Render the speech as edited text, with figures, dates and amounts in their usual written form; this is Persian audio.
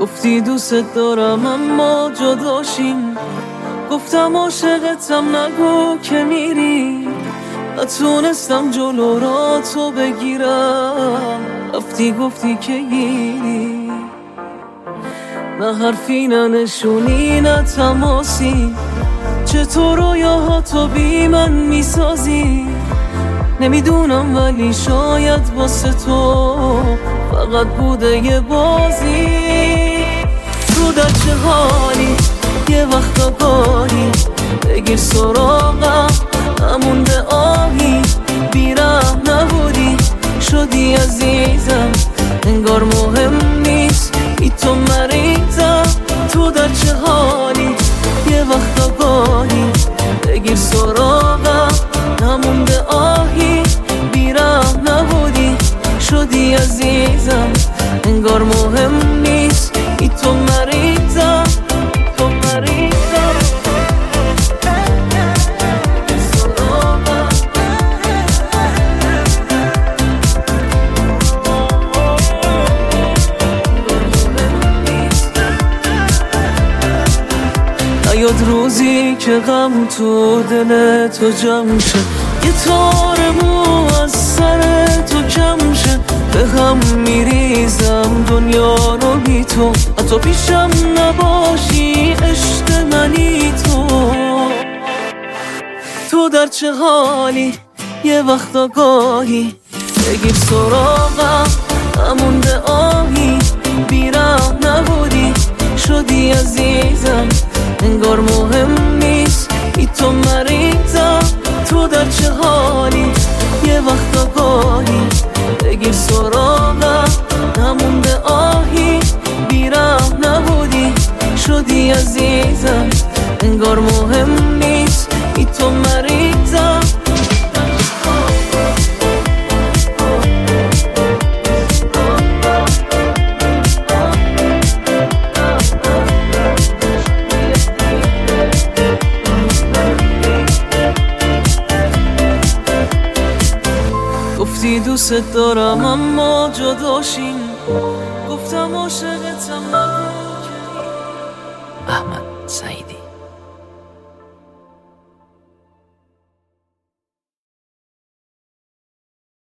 گفتی دوست دارم اما جداشیم، گفتم عاشقتم نگو که میری. نتونستم جلو را تو بگیرم، رفتی گفتی که گیری. نه حرفی نه نشونی نه تماسی، چطور رویاهاتو بی من میسازی. نمیدونم ولی شاید واسه تو فقط بوده یه بازی. رو در چه حالی یه وقت آگاهی، بگیر سراغم نمونده آهی. بیرم نبودی شدی عزیزم، انگار مهم نیست بی تو مریضم. تو در چه حالی یه وقت آگاهی، بگیر سراغم نمونده آهی. بیرم نبودی شدی عزیزم، انگار مهم نیست بی تو مریضم. تو مریضم نیاد روزی که غم تو دل تو جمع شه، یه تار مو از سر تو کم شه. به هم میریزم دنیا رو بی تو، حتی پیشم نباشی عشق منی تو. تو در چه حالی یه وقت آگاهی، بگیر سراغم نمونده آهی. بیرم نبودی شدی عزیزم، انگار مهم نیست بی تو مریضم. تو در چه حالی یه وقت آگاهی، بگیر سراغم نمونده آهی. بیرم نبودی شدی عزیزم، انگار مهم نیست بی تو مریضم. گفتی دوست دارم اما جداشیم، گفتم عاشقتم نگو که. احمد سعیدی.